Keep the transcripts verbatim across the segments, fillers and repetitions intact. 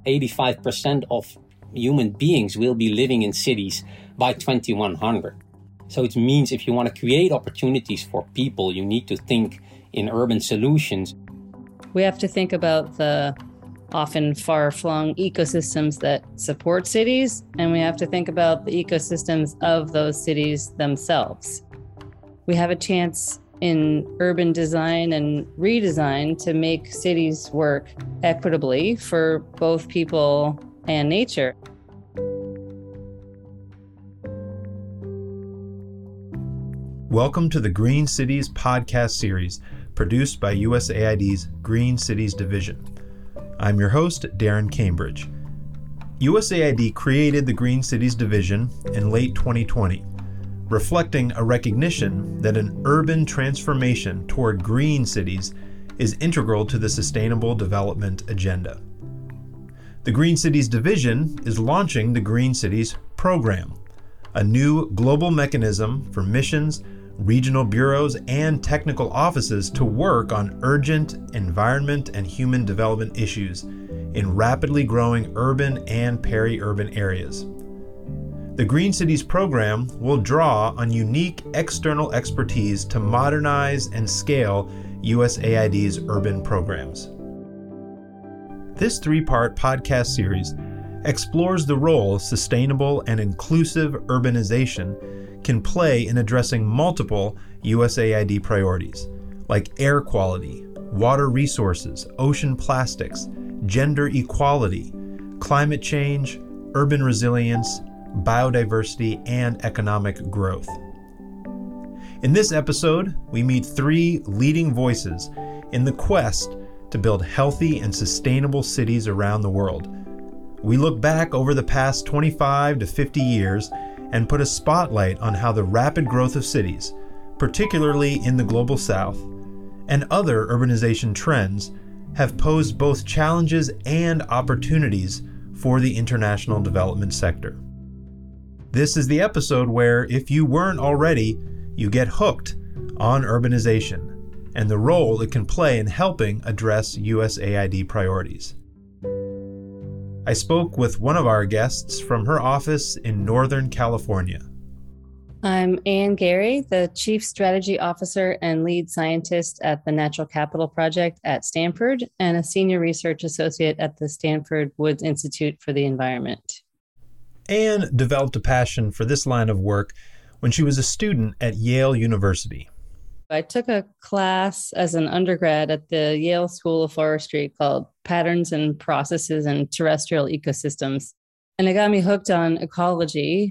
eighty-five percent of human beings will be living in cities by twenty-one hundred. So it means if you want to create opportunities for people, you need to think in urban solutions. We have to think about the often far-flung ecosystems that support cities, and we have to think about the ecosystems of those cities themselves. We have a chance in urban design and redesign to make cities work equitably for both people and nature. Welcome to the Green Cities podcast series, produced by U S A I D's Green Cities Division. I'm your host, Darren Cambridge. U S A I D created the Green Cities Division in late twenty twenty, reflecting a recognition that an urban transformation toward green cities is integral to the Sustainable Development Agenda. The Green Cities Division is launching the Green Cities Program, a new global mechanism for missions, regional bureaus, and technical offices to work on urgent environment and human development issues in rapidly growing urban and peri-urban areas. The Green Cities Program will draw on unique external expertise to modernize and scale U S A I D's urban programs. This three-part podcast series explores the role sustainable and inclusive urbanization can play in addressing multiple U S A I D priorities, like air quality, water resources, ocean plastics, gender equality, climate change, urban resilience, biodiversity, and economic growth. In this episode, we meet three leading voices in the quest to build healthy and sustainable cities around the world. We look back over the past twenty-five to fifty years and put a spotlight on how the rapid growth of cities, particularly in the Global South, and other urbanization trends have posed both challenges and opportunities for the international development sector. This is the episode where, if you weren't already, you get hooked on urbanization and the role it can play in helping address U S A I D priorities. I spoke with one of our guests from her office in Northern California. I'm Anne Gary, the Chief Strategy Officer and Lead Scientist at the Natural Capital Project at Stanford and a Senior Research Associate at the Stanford Woods Institute for the Environment. Anne developed a passion for this line of work when she was a student at Yale University. I took a class as an undergrad at the Yale School of Forestry called Patterns and Processes in Terrestrial Ecosystems. And it got me hooked on ecology,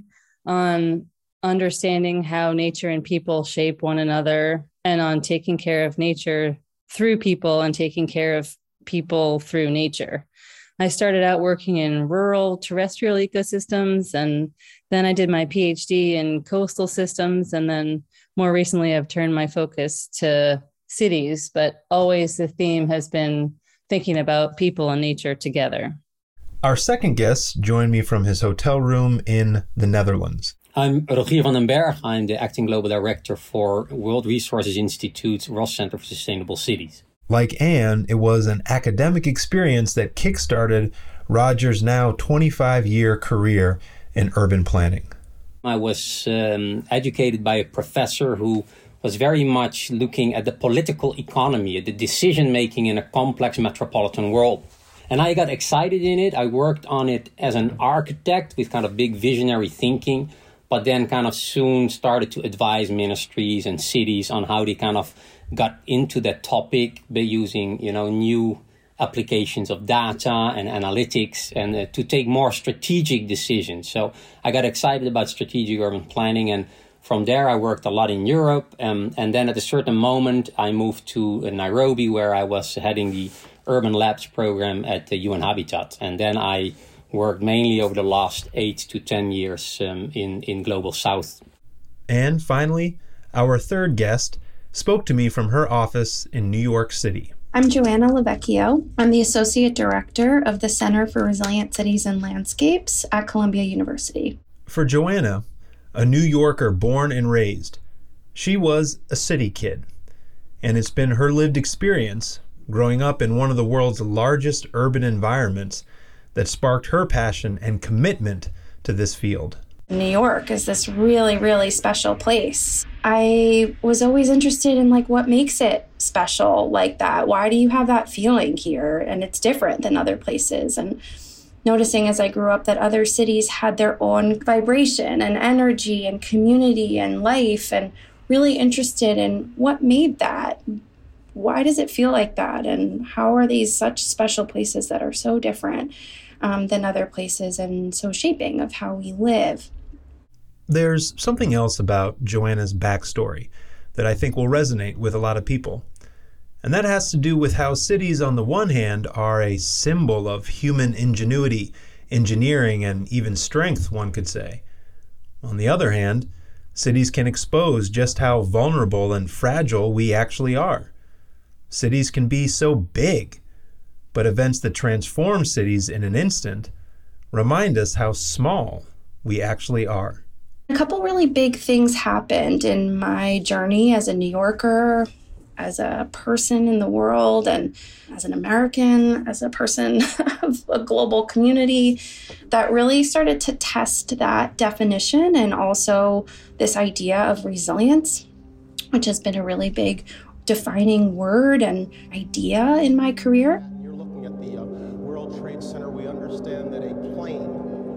on understanding how nature and people shape one another, and on taking care of nature through people and taking care of people through nature. I started out working in rural terrestrial ecosystems, and then I did my PhD in coastal systems, and then more recently I've turned my focus to cities, but always the theme has been thinking about people and nature together. Our second guest joined me from his hotel room in the Netherlands. I'm Rogier van den Berg. I'm the Acting Global Director for World Resources Institute's Ross Center for Sustainable Cities. Like Anne, it was an academic experience that kickstarted Roger's now twenty-five-year career in urban planning. I was um, educated by a professor who was very much looking at the political economy, at the decision-making in a complex metropolitan world. And I got excited in it. I worked on it as an architect with kind of big visionary thinking, but then kind of soon started to advise ministries and cities on how they kind of got into that topic by using, you know, new applications of data and analytics and uh, to take more strategic decisions. So I got excited about strategic urban planning, and from there I worked a lot in Europe. Um, and then at a certain moment I moved to uh, Nairobi, where I was heading the Urban Labs program at the U N Habitat. And then I worked mainly over the last eight to ten years um, in, in Global South. And finally, our third guest spoke to me from her office in New York City. I'm Joanna Lavecchio. I'm the Associate Director of the Center for Resilient Cities and Landscapes at Columbia University. For Joanna, a New Yorker born and raised, she was a city kid, and it's been her lived experience growing up in one of the world's largest urban environments that sparked her passion and commitment to this field. New York is this really, really special place. I was always interested in like what makes it special like that. Why do you have that feeling here? And it's different than other places. And noticing as I grew up that other cities had their own vibration and energy and community and life, and really interested in what made that. Why does it feel like that? And how are these such special places that are so different um, than other places and so shaping of how we live? There's something else about Joanna's backstory that I think will resonate with a lot of people. And that has to do with how cities, on the one hand, are a symbol of human ingenuity, engineering, and even strength, one could say. On the other hand, cities can expose just how vulnerable and fragile we actually are. Cities can be so big, but events that transform cities in an instant remind us how small we actually are. A couple really big things happened in my journey as a New Yorker, as a person in the world, and as an American, as a person of a global community, that really started to test that definition, and also this idea of resilience, which has been a really big defining word and idea in my career. You're looking at the uh, World Trade Center. We understand that a plane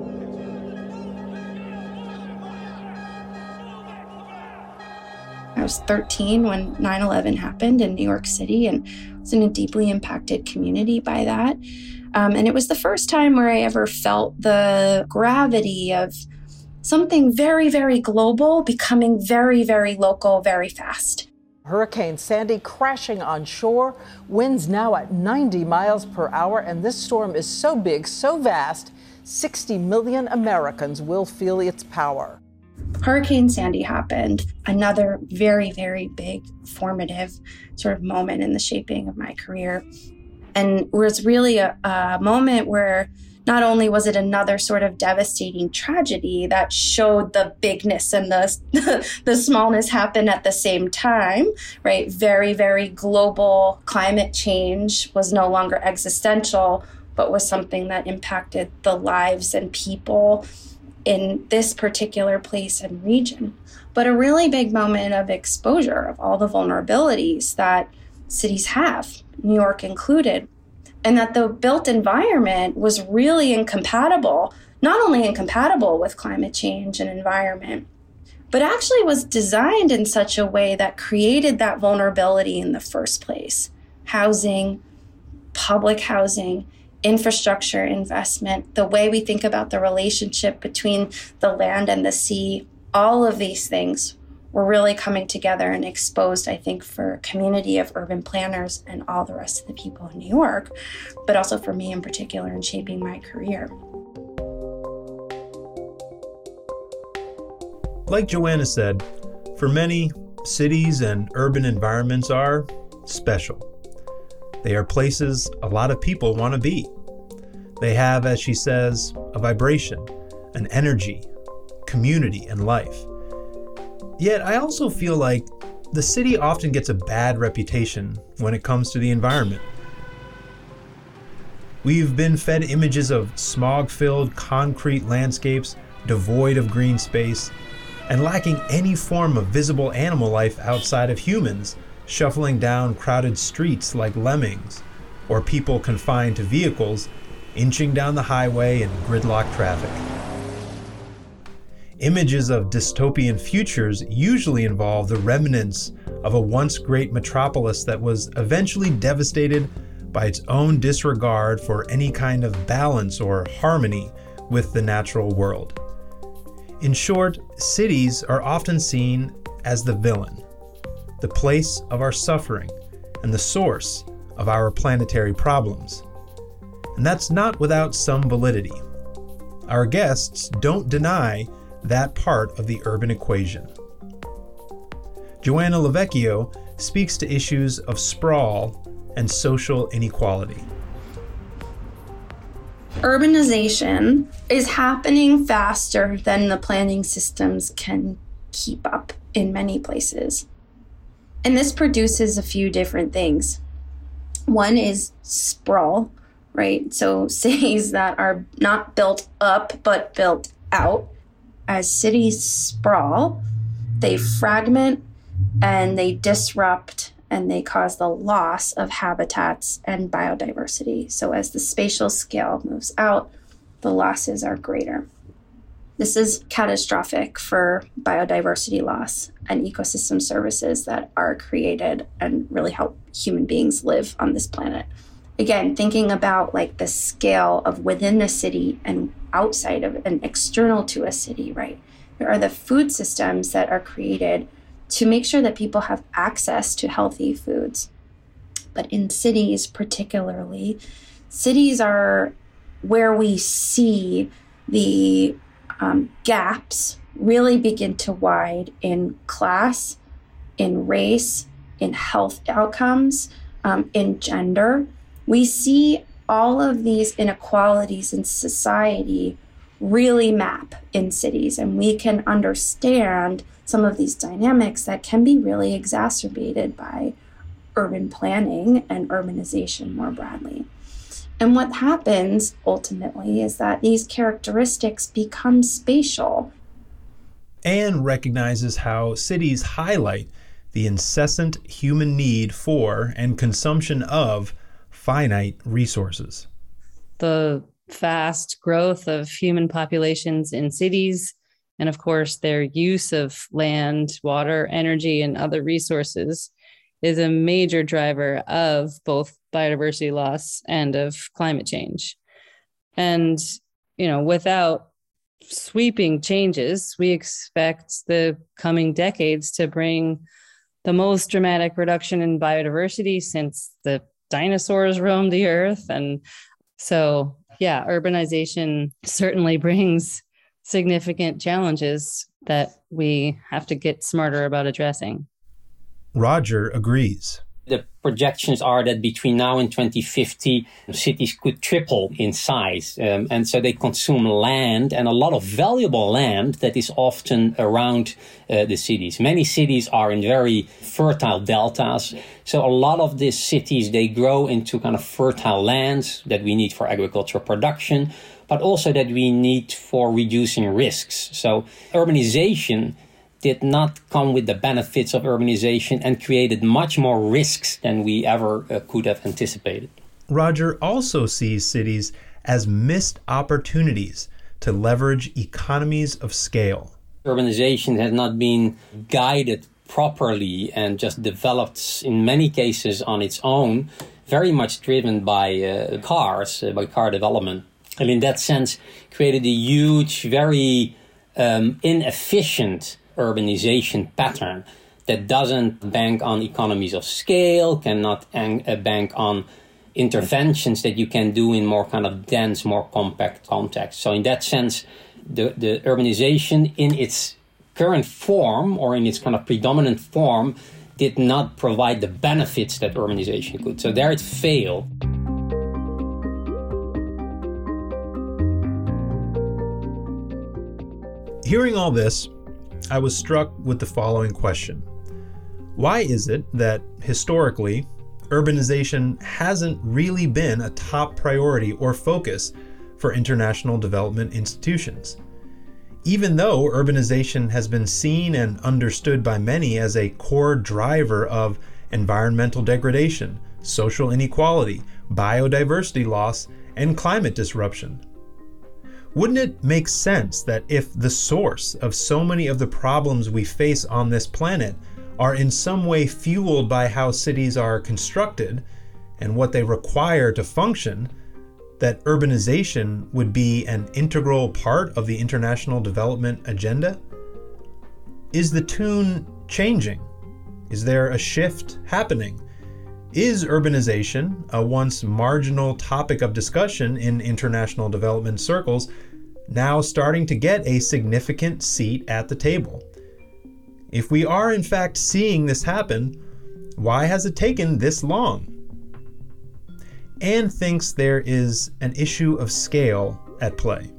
I was thirteen when nine eleven happened in New York City, and was in a deeply impacted community by that. Um, and it was the first time where I ever felt the gravity of something very, very global becoming very, very local very fast. Hurricane Sandy crashing on shore, winds now at ninety miles per hour, and this storm is so big, so vast, sixty million Americans will feel its power. Hurricane Sandy happened, another very, very big formative sort of moment in the shaping of my career. And it was really a, a moment where not only was it another sort of devastating tragedy that showed the bigness and the, the smallness happen at the same time, right? Very, very global climate change was no longer existential, but was something that impacted the lives and people in this particular place and region. But a really big moment of exposure of all the vulnerabilities that cities have, New York included, and that the built environment was really incompatible, not only incompatible with climate change and environment, but actually was designed in such a way that created that vulnerability in the first place. Housing, public housing, infrastructure investment, the way we think about the relationship between the land and the sea, all of these things were really coming together and exposed, I think, for a community of urban planners and all the rest of the people in New York, but also for me in particular in shaping my career. Like Joanna said, for many, cities and urban environments are special. They are places a lot of people want to be. They have, as she says, a vibration, an energy, community, and life. Yet I also feel like the city often gets a bad reputation when it comes to the environment. We've been fed images of smog-filled concrete landscapes devoid of green space and lacking any form of visible animal life outside of humans shuffling down crowded streets like lemmings, or people confined to vehicles inching down the highway in gridlock traffic. Images of dystopian futures usually involve the remnants of a once great metropolis that was eventually devastated by its own disregard for any kind of balance or harmony with the natural world. In short, cities are often seen as the villain, the place of our suffering, and the source of our planetary problems. And that's not without some validity. Our guests don't deny that part of the urban equation. Joanna LoVecchio speaks to issues of sprawl and social inequality. Urbanization is happening faster than the planning systems can keep up in many places. And this produces a few different things. One is sprawl, right? So cities that are not built up, but built out. As cities sprawl, they fragment and they disrupt and they cause the loss of habitats and biodiversity. So as the spatial scale moves out, the losses are greater. This is catastrophic for biodiversity loss and ecosystem services that are created and really help human beings live on this planet. Again, thinking about like the scale of within the city and outside of and external to a city, right? There are the food systems that are created to make sure that people have access to healthy foods. But in cities particularly, cities are where we see the um, gaps really begin to widen in class, in race, in health outcomes, um, in gender. We see all of these inequalities in society really map in cities, and we can understand some of these dynamics that can be really exacerbated by urban planning and urbanization more broadly. And what happens ultimately is that these characteristics become spatial. Anne recognizes how cities highlight the incessant human need for and consumption of finite resources. The fast growth of human populations in cities, and of course, their use of land, water, energy, and other resources is a major driver of both biodiversity loss and of climate change. And, you know, without sweeping changes, we expect the coming decades to bring the most dramatic reduction in biodiversity since the dinosaurs roamed the earth. And so, yeah, urbanization certainly brings significant challenges that we have to get smarter about addressing. Roger agrees. The projections are that between now and twenty fifty, cities could triple in size. Um, and so they consume land, and a lot of valuable land that is often around uh, the cities. Many cities are in very fertile deltas. So a lot of these cities, they grow into kind of fertile lands that we need for agricultural production, but also that we need for reducing risks. So urbanization did not come with the benefits of urbanization and created much more risks than we ever uh, could have anticipated. Roger also sees cities as missed opportunities to leverage economies of scale. Urbanization has not been guided properly and just developed in many cases on its own, very much driven by uh, cars, uh, by car development. And in that sense, created a huge, very um, inefficient urbanization pattern that doesn't bank on economies of scale, cannot ang- uh, bank on interventions that you can do in more kind of dense, more compact context. So in that sense, the, the urbanization in its current form or in its kind of predominant form did not provide the benefits that urbanization could. So there it failed. Hearing all this, I was struck with the following question. Why is it that, historically, urbanization hasn't really been a top priority or focus for international development institutions? Even though urbanization has been seen and understood by many as a core driver of environmental degradation, social inequality, biodiversity loss, and climate disruption. Wouldn't it make sense that if the source of so many of the problems we face on this planet are in some way fueled by how cities are constructed and what they require to function, that urbanization would be an integral part of the international development agenda? Is the tune changing? Is there a shift happening? Is urbanization, a once marginal topic of discussion in international development circles, now starting to get a significant seat at the table? If we are in fact seeing this happen, why has it taken this long? Anne thinks there is an issue of scale at play.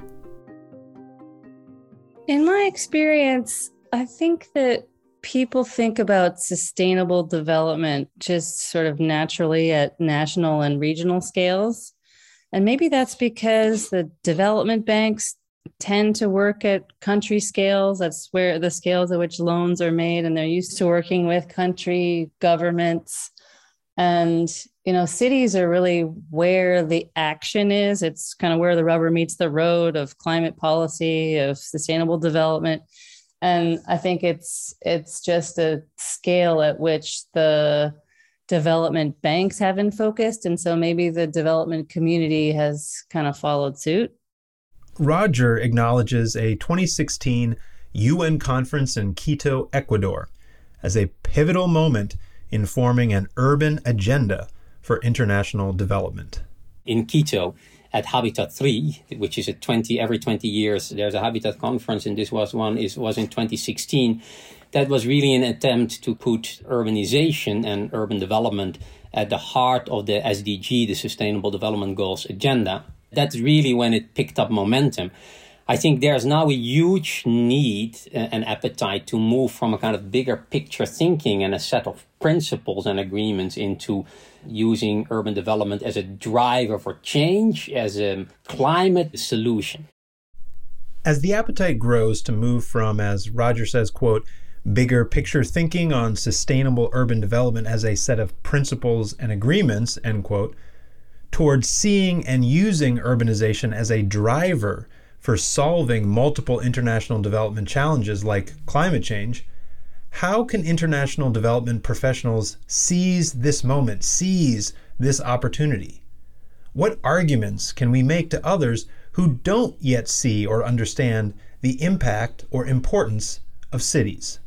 In my experience, I think that people think about sustainable development just sort of naturally at national and regional scales. And maybe that's because the development banks tend to work at country scales. That's where the scales at which loans are made, and they're used to working with country governments. And, you know, cities are really where the action is. It's kind of where the rubber meets the road of climate policy, of sustainable development. And I think it's it's just a scale at which the development banks haven't focused. And so maybe the development community has kind of followed suit. Roger acknowledges a twenty sixteen U N conference in Quito, Ecuador, as a pivotal moment in forming an urban agenda for international development. In Quito, at Habitat three, which is a twenty every twenty years, there's a Habitat conference, and this was one is was in twenty sixteen. That was really an attempt to put urbanization and urban development at the heart of the S D G, the Sustainable Development Goals agenda. That's really when it picked up momentum. I think there's now a huge need and appetite to move from a kind of bigger picture thinking and a set of principles and agreements into using urban development as a driver for change, as a climate solution. As the appetite grows to move from, as Roger says, quote, bigger picture thinking on sustainable urban development as a set of principles and agreements, end quote, towards seeing and using urbanization as a driver for solving multiple international development challenges like climate change, how can international development professionals seize this moment, seize this opportunity? What arguments can we make to others who don't yet see or understand the impact or importance of cities?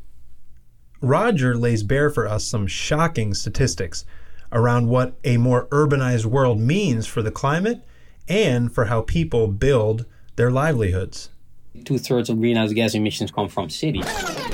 Roger lays bare for us some shocking statistics around what a more urbanized world means for the climate and for how people build their livelihoods. Two-thirds of greenhouse gas emissions come from cities.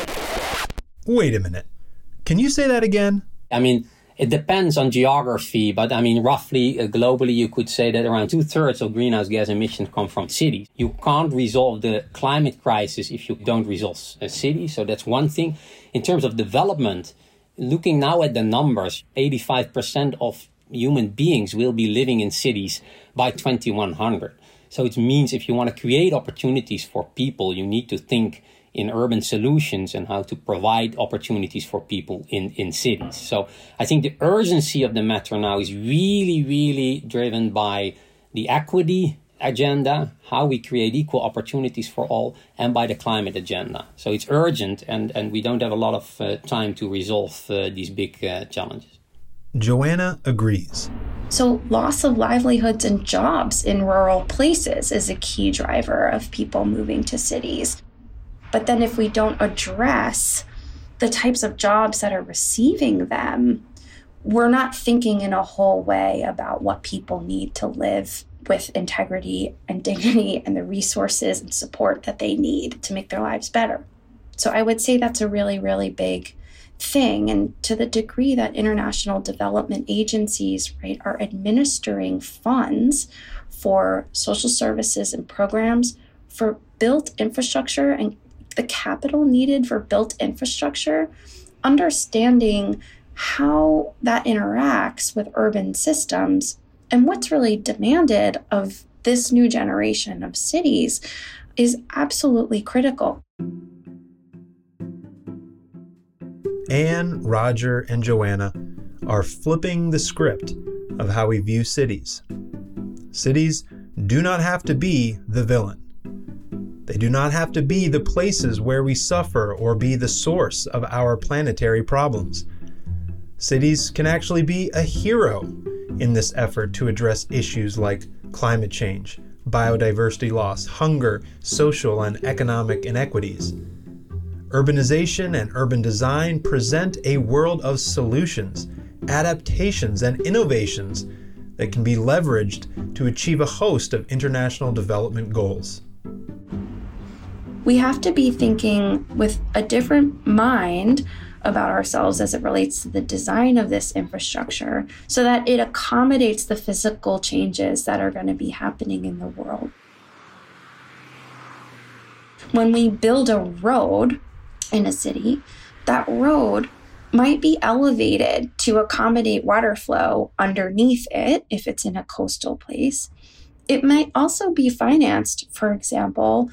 Wait a minute. Can you say that again? I mean, it depends on geography, but I mean, roughly, uh, globally, you could say that around two-thirds of greenhouse gas emissions come from cities. You can't resolve the climate crisis if you don't resolve a city, so that's one thing. In terms of development, looking now at the numbers, eighty-five percent of human beings will be living in cities by twenty-one hundred. So it means if you want to create opportunities for people, you need to think in urban solutions and how to provide opportunities for people in, in cities. So I think the urgency of the matter now is really, really driven by the equity agenda, how we create equal opportunities for all, and by the climate agenda. So it's urgent, and, and we don't have a lot of uh, time to resolve uh, these big uh, challenges. Joanna agrees. So loss of livelihoods and jobs in rural places is a key driver of people moving to cities. But then if we don't address the types of jobs that are receiving them, we're not thinking in a whole way about what people need to live with integrity and dignity and the resources and support that they need to make their lives better. So I would say that's a really, really big thing. And to the degree that international development agencies, right, are administering funds for social services and programs for built infrastructure and the capital needed for built infrastructure, understanding how that interacts with urban systems and what's really demanded of this new generation of cities is absolutely critical. Anne, Roger, and Joanna are flipping the script of how we view cities. Cities do not have to be the villain. They do not have to be the places where we suffer or be the source of our planetary problems. Cities can actually be a hero in this effort to address issues like climate change, biodiversity loss, hunger, social and economic inequities. Urbanization and urban design present a world of solutions, adaptations, and innovations that can be leveraged to achieve a host of international development goals. We have to be thinking with a different mind about ourselves as it relates to the design of this infrastructure so that it accommodates the physical changes that are going to be happening in the world. When we build a road in a city, that road might be elevated to accommodate water flow underneath it if it's in a coastal place. It might also be financed, for example,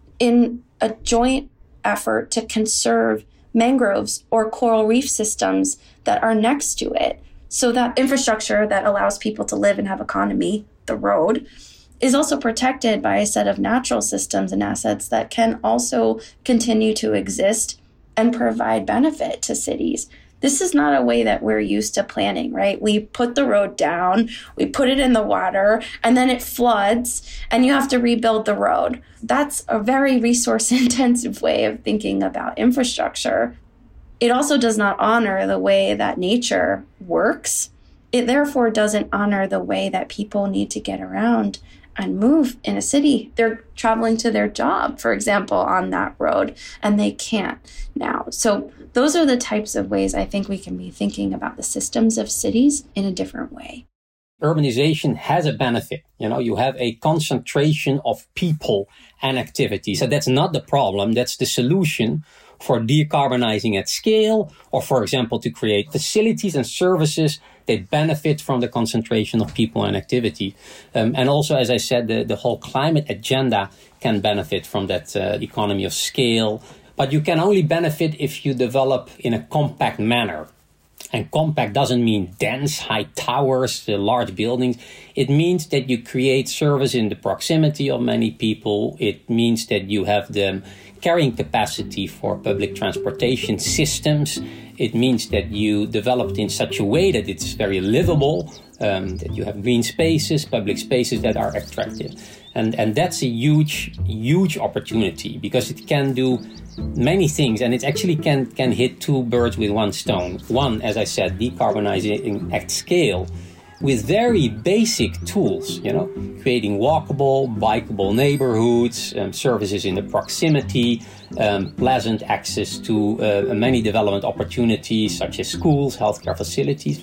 in a joint effort to conserve mangroves or coral reef systems that are next to it. So that infrastructure that allows people to live and have economy, the road, is also protected by a set of natural systems and assets that can also continue to exist and provide benefit to cities. This is not a way that we're used to planning, right? We put the road down, we put it in the water, and then it floods, and you have to rebuild the road. That's a very resource-intensive way of thinking about infrastructure. It also does not honor the way that nature works. It therefore doesn't honor the way that people need to get around and move in a city. They're traveling to their job, for example, on that road, and they can't now. So those are the types of ways I think we can be thinking about the systems of cities in a different way. Urbanization has a benefit. You know, you have a concentration of people and activity. So that's not the problem. That's the solution for decarbonizing at scale, or, for example, to create facilities and services that benefit from the concentration of people and activity. Um, and also, as I said, the, the whole climate agenda can benefit from that uh, economy of scale. But you can only benefit if you develop in a compact manner. And compact doesn't mean dense, high towers, uh, large buildings. It means that you create service in the proximity of many people. It means that you have the carrying capacity for public transportation systems. It means that you developed in such a way that it's very livable, um, that you have green spaces, public spaces that are attractive. And, and that's a huge, huge opportunity because it can do many things, and it actually can, can hit two birds with one stone. One, as I said, decarbonizing at scale with very basic tools, you know, creating walkable, bikeable neighborhoods, um, services in the proximity, um, pleasant access to uh, many development opportunities such as schools, healthcare facilities.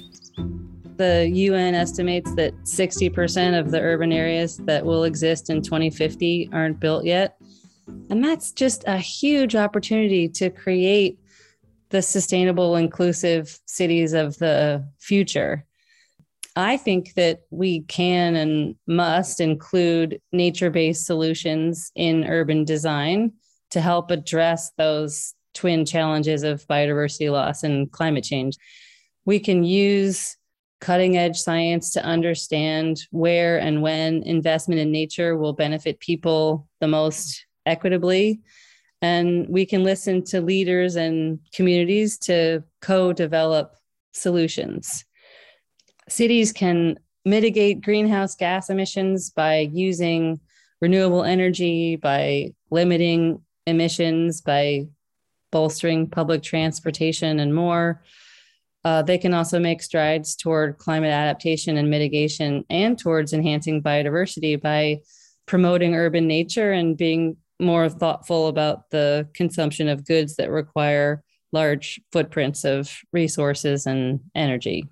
The U N estimates that sixty percent of the urban areas that will exist in twenty fifty aren't built yet. And that's just a huge opportunity to create the sustainable, inclusive cities of the future. I think that we can and must include nature-based solutions in urban design to help address those twin challenges of biodiversity loss and climate change. We can use cutting-edge science to understand where and when investment in nature will benefit people the most equitably. And we can listen to leaders and communities to co-develop solutions. Cities can mitigate greenhouse gas emissions by using renewable energy, by limiting emissions, by bolstering public transportation and more. Uh, they can also make strides toward climate adaptation and mitigation and towards enhancing biodiversity by promoting urban nature and being more thoughtful about the consumption of goods that require large footprints of resources and energy.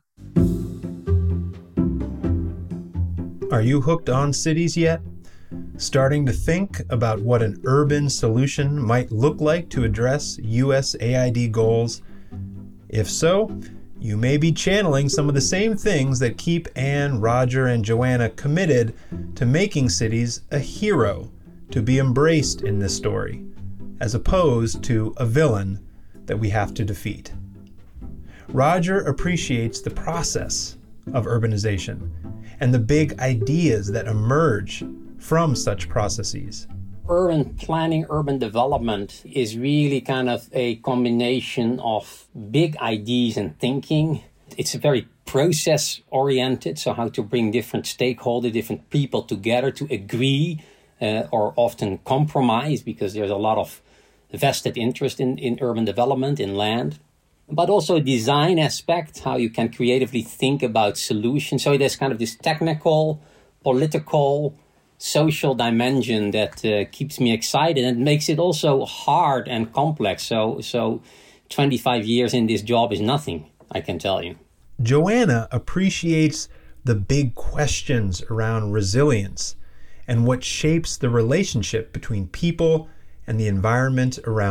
Are you hooked on cities yet? Starting to think about what an urban solution might look like to address U S A I D goals? If so, you may be channeling some of the same things that keep Anne, Roger, and Joanna committed to making cities a hero to be embraced in this story, as opposed to a villain that we have to defeat. Roger appreciates the process of urbanization and the big ideas that emerge from such processes. Urban planning, urban development is really kind of a combination of big ideas and thinking. It's very process-oriented, so how to bring different stakeholders, different people together to agree uh, or often compromise, because there's a lot of vested interest in, in urban development, in land. But also a design aspect, how you can creatively think about solutions. So there's kind of this technical, political, social dimension that uh, keeps me excited and makes it also hard and complex. So, so twenty-five years in this job is nothing, I can tell you. Joanna appreciates the big questions around resilience and what shapes the relationship between people and the environment around them.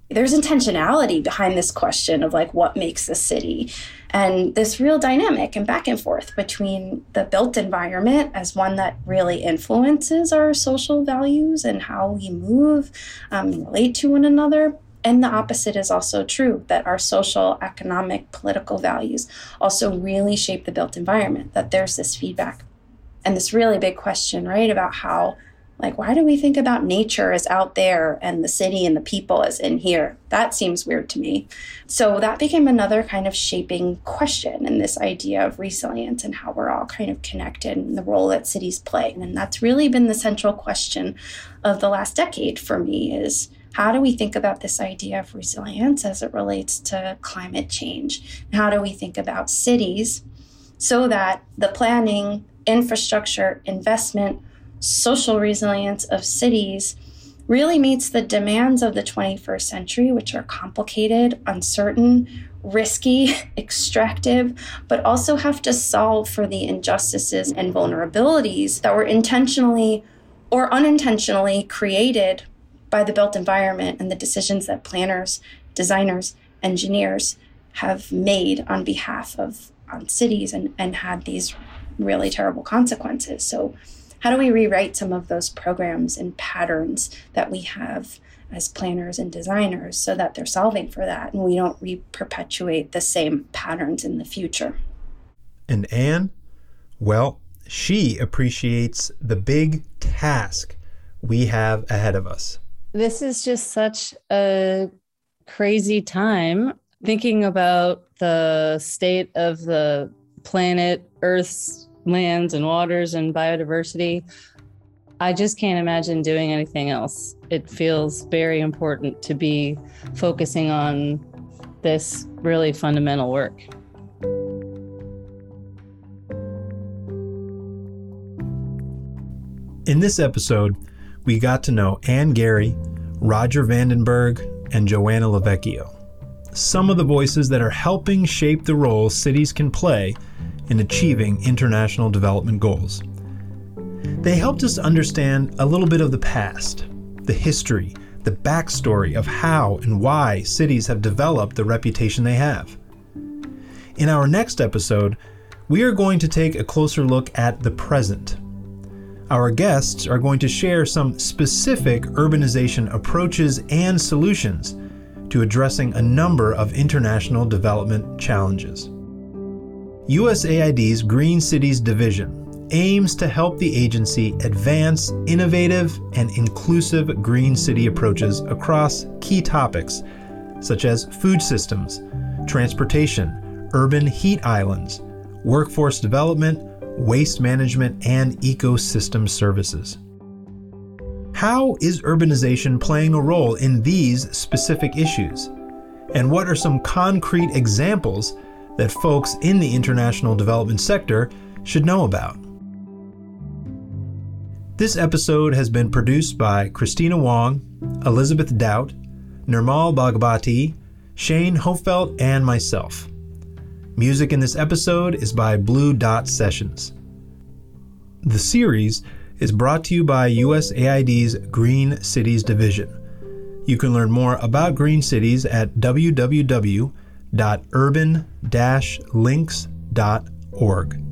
there's intentionality behind this question of like, what makes a city? And this real dynamic and back and forth between the built environment as one that really influences our social values and how we move, um, and relate to one another. And the opposite is also true, that our social, economic, political values also really shape the built environment, that there's this feedback. And this really big question, right, about how, like, why do we think about nature as out there and the city and the people as in here? That seems weird to me. So that became another kind of shaping question in this idea of resilience and how we're all kind of connected and the role that cities play. And that's really been the central question of the last decade for me is, how do we think about this idea of resilience as it relates to climate change? And how do we think about cities so that the planning, infrastructure, investment, social resilience of cities really meets the demands of the twenty-first century, which are complicated, uncertain, risky, extractive, but also have to solve for the injustices and vulnerabilities that were intentionally or unintentionally created by the built environment and the decisions that planners, designers, engineers have made on behalf of on cities and, and had these really terrible consequences. So how do we rewrite some of those programs and patterns that we have as planners and designers so that they're solving for that and we don't re-perpetuate the same patterns in the future? And Anne, well, she appreciates the big task we have ahead of us. This is just such a crazy time thinking about the state of the planet, Earth's lands and waters and biodiversity. I just can't imagine doing anything else. It feels very important to be focusing on this really fundamental work. In this episode, we got to know Anne Gary, Roger Vandenberg, and Joanna LaVecchio, some of the voices that are helping shape the role cities can play in achieving international development goals. They helped us understand a little bit of the past, the history, the backstory of how and why cities have developed the reputation they have. In our next episode, we are going to take a closer look at the present. Our guests are going to share some specific urbanization approaches and solutions to addressing a number of international development challenges. U S A I D's Green Cities Division aims to help the agency advance innovative and inclusive green city approaches across key topics such as food systems, transportation, urban heat islands, workforce development, waste management, and ecosystem services. How is urbanization playing a role in these specific issues? And what are some concrete examples that folks in the international development sector should know about? This episode has been produced by Christina Wong, Elizabeth Doubt, Nirmal Bhagavati, Shane Hofelt, and myself. Music in this episode is by Blue Dot Sessions. The series is brought to you by U S A I D's Green Cities Division. You can learn more about Green Cities at w w w dot urban dash links dot org.